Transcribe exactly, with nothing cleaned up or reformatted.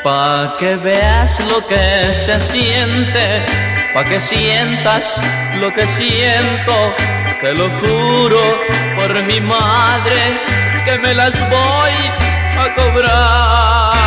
Pa' que veas lo que se siente, pa' que sientas lo que siento, te lo juro por mi madre que me las voy a cobrar.